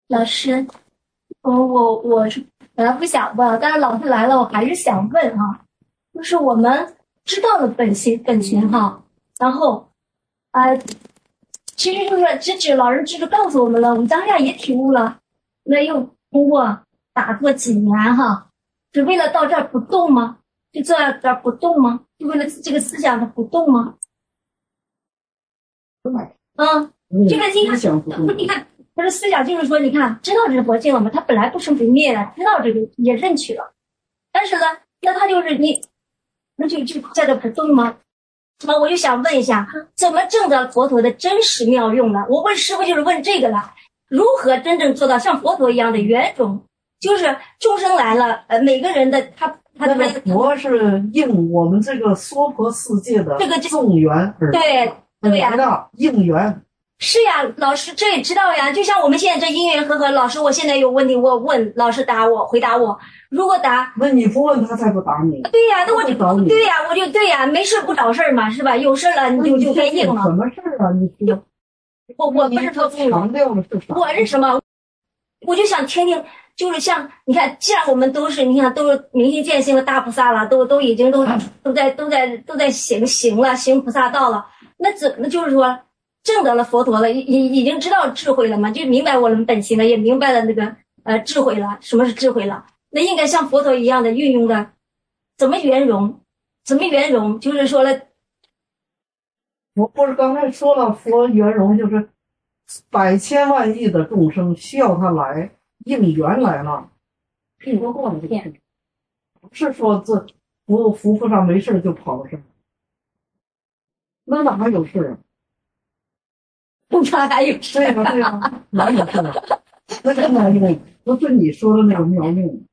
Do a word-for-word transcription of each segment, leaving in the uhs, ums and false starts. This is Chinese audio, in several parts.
老师，我我我是本来不想问，但是老师来了，我还是想问哈，就是我们知道了本心本心哈，然后啊、呃其实就是知止老师知识告诉我们了，我们当下也体悟了，那又通过打坐几年哈，是为了到这儿不动吗？就坐在这儿不动吗？就为了这个思想的不动吗？嗯，这个你看，你看，他的思想就是说，你看，知道这是佛性了嘛？他本来不生不灭的，知道这个也认取了，但是呢，那他就是你，那就就在这不动吗？那我就想问一下，怎么证得佛陀的真实妙用呢？我问师傅就是问这个了，如何真正做到像佛陀一样的圆融？就是众生来了，呃，每个人的他他那个佛是应我们这个娑婆世界的这个众缘而对对呀、 啊，应缘。 是呀，老师这也知道呀。就像我们现在这因缘和合，老师，我现在有问题，我问老师答我，回答我。如果答， 那你不问他才不答你。 对呀，那我就找你。 对呀，我就对呀，没事不找事嘛，是吧？有事了你就就该应了。 什么事啊？你说， 我我不是说强调的是啥？ 我是什么？我就想听听，就是像你看，既然我们都是你看都是明心见性的大菩萨了，都都已经都都在都在都在行行了，行菩萨道了，那怎么就是说？证得了佛陀了，已已经知道智慧了嘛，就明白我们本心了，也明白了那个呃智慧了，什么是智慧了？那应该像佛陀一样的运用的，怎么圆融？怎么圆融？就是说了， 我不是刚才说了，佛圆融就是百千万亿的众生需要他来应缘来了， 挺多过片， 不是说这服服务上没事就跑了事，那哪还有事啊？ 那还有事对呀对呀，哪有事啊？那是妙用，不是你说的那个妙用。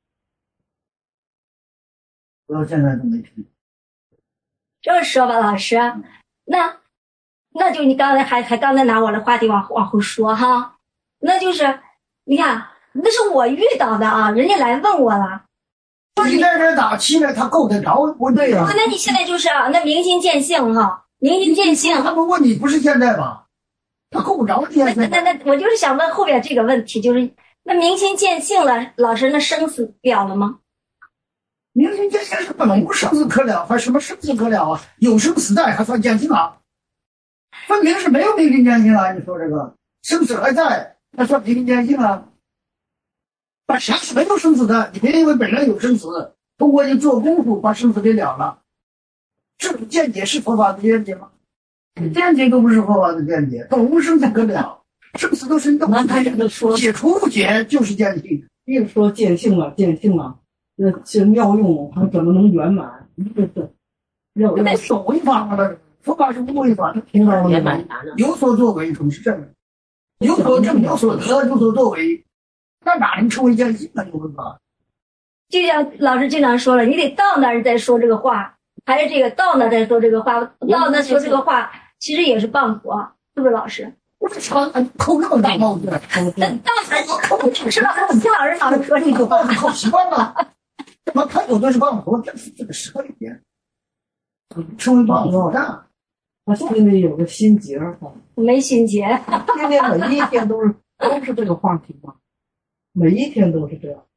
我到现在都没听。 这么说吧，老师，那那就你刚才还还刚才拿我的话题往往后说哈，那就是你看，那是我遇到的啊，人家来问我了。 你在这打气呢，他够得着不对呀、 啊？那你现在就是啊，那明心见性哈，明心见性。 他不问你不是现在吧？他够不着现在。 那那那，我就是想问后边这个问题，就是那明心见性了，老师，那生死了了吗？ 明心见性是本无生死可了，还什么生死可了啊？有生死在还算见性啊？分明是没有明心见性啊！你说这个生死还在，还算明心见性啊？把啥是没有生死的？你别以为本来有生死，通过一做功夫把生死给了了。这种见解是佛法的见解吗？见解都不是佛法的见解，本无生死可了，生死都是动。 那他这个说解除不解就是见性， 硬说见性了，见性了，那这妙用还怎么能圆满？这是要要手为法了，佛法是无为法，他听到了吗？有所作为总是正，有所证，有所得，有所作为，那哪能成为见性呢？有文法。 就像老师经常说了，你得到那儿再说这个话，还是这个到那儿再说这个话，到那说这个话，其实也是谤佛，是不是老师？ 我这长扣那么大帽子， 那到那儿扣是吧？听老师老师说这个话， 扣习惯了，怎么看有的是谤佛，这是这个舌里边，成为谤佛的。 他心里有个心结儿， 没心结， 天天每一天都是都是这个话题嘛，每一天都是这样。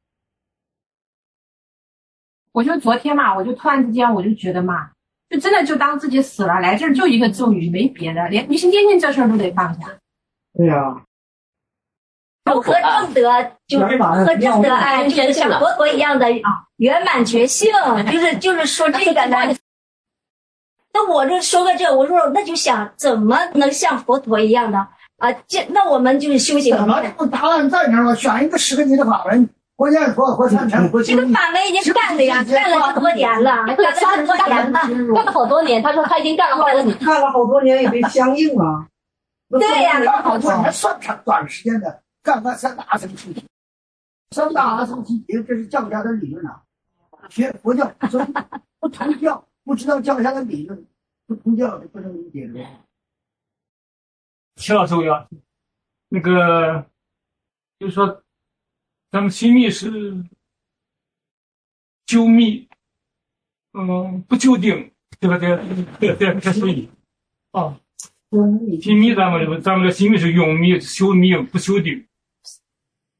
我就昨天嘛，我就突然之间我就觉得嘛，就真的就当自己死了，来这儿就一个咒语，没别的，连明心见性这事儿都得放下。 对呀、啊， 和正德就是和正德哎，就是像佛陀一样的啊圆满觉性，就是就是说这个呢。那我就说个这，我说那就想怎么能像佛陀一样的啊？这那我们就是修行。 怎么这个答案在那儿了？选一个适合你的法门。国建佛和参禅， 这个法门已经干了呀，干了很多年了，干了很多年了， 干了好多年。他说他已经干了好多年， 干了好多年也得相应啊。 对呀， 干好多年算长短时间的，干完三大阿僧祇劫，三大阿僧祇劫这是教家的理论啊。学佛教所以不同教，不知道教家的理论，不同教就不能理解的。 齐老师，我要那个，就是说。咱们心密是究密，嗯，不究定，对吧？对对对，这所以啊，心密咱们咱们的心密是用密修密不修定，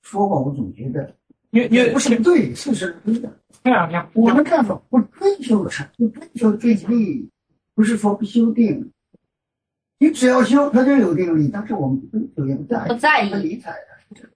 说过，我总觉得因为因为也不是对，事实是对的。 这两天我们看法不追求成，不追求追求力，不是说不修定。你只要修，它就有定力。但是我们不追求，也不在意， 不在意不理睬的。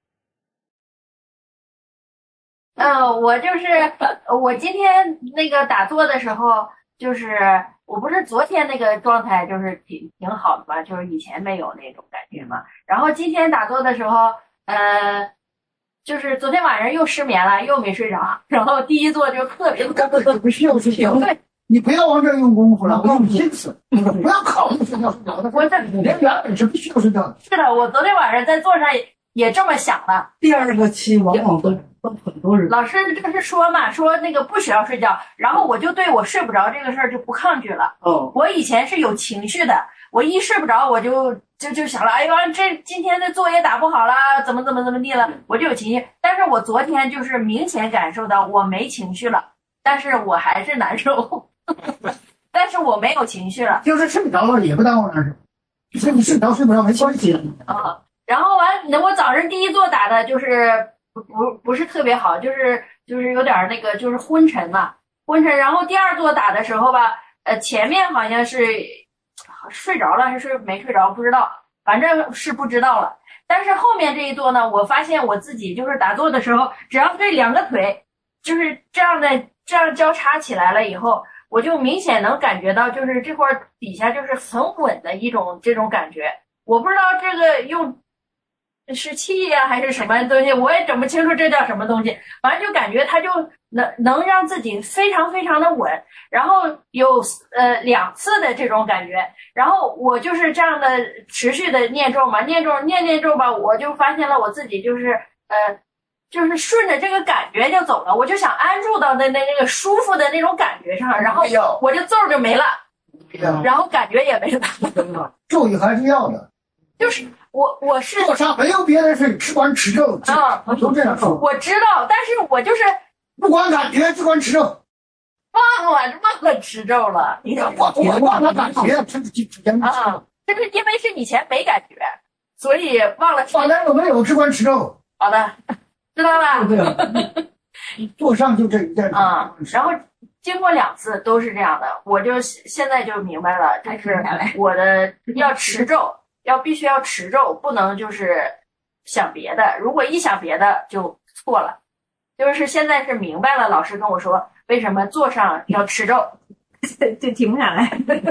呃，我就是我今天那个打坐的时候，就是我不是昨天那个状态就是挺挺好的嘛，就是以前没有那种感觉嘛。然后今天打坐的时候，呃，就是昨天晚上又失眠了，又没睡着，然后第一坐就特别根本就不需要睡觉。 对， 你不要往这儿用功夫了，我用心思，不要考虑睡觉睡觉的。 我这人原本是不需要睡觉的。 是的，我昨天晚上在座上也也这么想的。 第二个期往往都都很多人， 老师就是说嘛，说那个不需要睡觉，然后我就对我睡不着这个事儿就不抗拒了。 哦， 我以前是有情绪的，我一睡不着我就就就想了，哎呦，这今天的作业打不好啦，怎么怎么怎么地了，我就有情绪。但是我昨天就是明显感受到我没情绪了，但是我还是难受，但是我没有情绪了。 就是睡不着了也不耽误难受，所以你睡着睡不着没关系。 啊，然后完，那我早上第一座打的就是不不不是特别好，就是就是有点那个就是昏沉嘛，昏沉。然后第二座打的时候吧，呃，前面好像是睡着了还是没睡着不知道，反正是不知道了。但是后面这一座呢，我发现我自己就是打坐的时候，只要这两个腿就是这样的这样交叉起来了以后，我就明显能感觉到就是这块底下就是很稳的一种这种感觉。我不知道这个用是气呀、还是什么东西，我也整不清楚这叫什么东西。反正就感觉它就能能让自己非常非常的稳，然后有呃两次的这种感觉，然后我就是这样的持续的念咒嘛，念咒念念咒吧，我就发现了我自己就是呃就是顺着这个感觉就走了，我就想安住到那那那个舒服的那种感觉上，然后我这咒就没了，然后感觉也没了， 咒语还是要的。 就是我我是座上没有别的事，只管持咒。 啊， 都这样说。 我知道，但是我就是不管感觉，只管持咒。 忘了忘了持咒了。你看我我忘了感觉，这这这啊，这是因为是以前没感觉，所以忘了持。 反正都没有，只管持咒。 好的，知道了。 对了，座上就这一件啊，然后经过两次都是这样的，我就现在就明白了，就是我的要持咒。要必须要持咒，不能就是想别的。如果一想别的就错了。就是现在是明白了，老师跟我说为什么坐上要持咒， 就停不下来。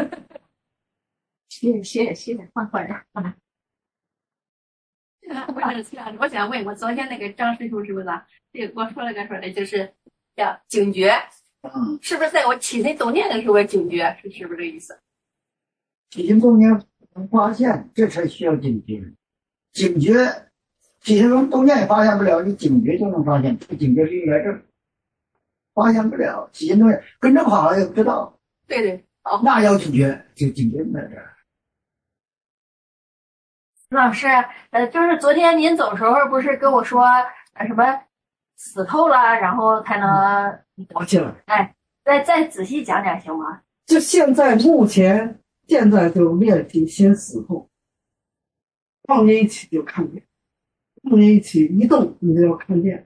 谢谢谢谢，换换人。 我想问，我昨天那个张师兄是不是啊？这个给我说了个说的，就是叫警觉， 嗯， 是不是在我起心动念的时候我警觉，是是不是这个意思？ 起心动念能发现，这才需要警觉。警觉，起心动念也发现不了，你警觉就能发现。这个警觉是用来这儿，发现不了，起心动念跟着跑了也不知道。 对对，哦， 那要警觉，就警觉在这儿。 老师，呃，就是昨天您走时候不是跟我说，呃，什么死透了，然后才能， 抱歉了。 哎，再再仔细讲讲行吗？ 就现在目前，现在就练习先死后，放进一起就看见，放进一起一动你就要看见，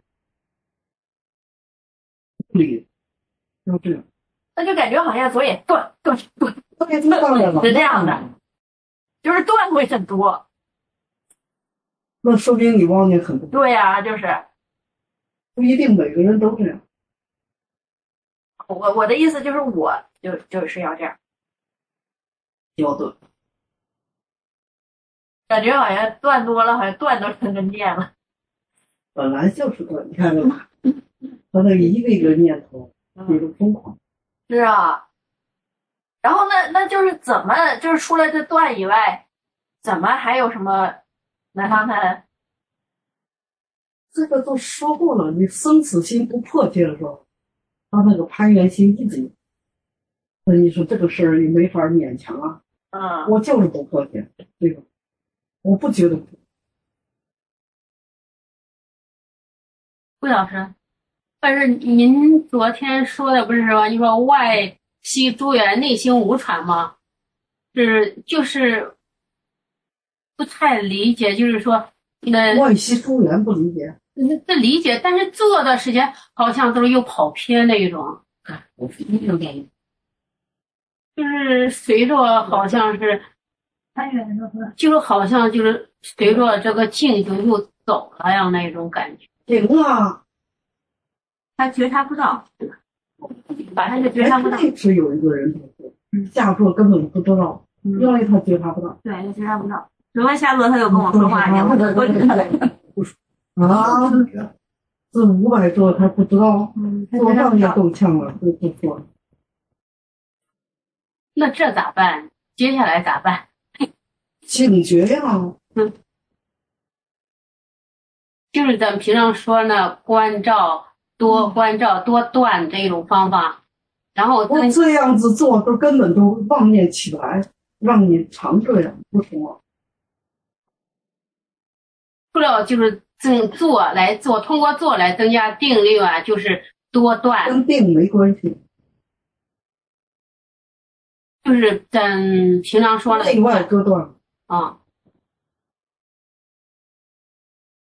理要这样。 那就感觉好像左眼断断断， 当然当然了， 是这样的，就是断会很多。 那说明你忘记很多， 对呀、啊，就是不一定每个人都这样。 我我的意思就是我就就是要这样， 要断， 感觉好像断多了，好像断都成根箭了。 本来就是断，你看这个，他那一个一个念头，一个疯狂。 是啊，然后那那就是怎么就是除了这断以外，怎么还有什么？来看看， 这个都说过了，你生死心不破戒的时候，他那个攀缘心一直有。那你说这个事儿也没法勉强啊。 嗯， 我就是不破戒，这个我不觉得。 魏老师，但是您昨天说的不是说你说外息诸缘，内心无传吗？是就是不太理解，就是说那外息诸缘不理解， 那这理解，但是做的时间好像都是又跑偏那一种，我是那种感觉，就是随着好像是，就是好像就是随着这个境就又走了样那种感觉。 行啊， 他觉察不到，反正就觉察不到。 是有一个人下座根本不知道，因为他觉察不到。 对，他觉察不到。如果下座他又跟我说话，你我我啊，这五百座他不知道，座上也够呛了，都不说。 那这咋办？接下来咋办？ 警觉呀， 嗯，就是咱们平常说那关照多关照多断这种方法，然后我这样子做都根本都妄念起不来，让你常这样不说。 除了就是增做来做，通过做来增加定力啊，就是多断， 跟定没关系， 就是咱平常说的内外各断。 啊，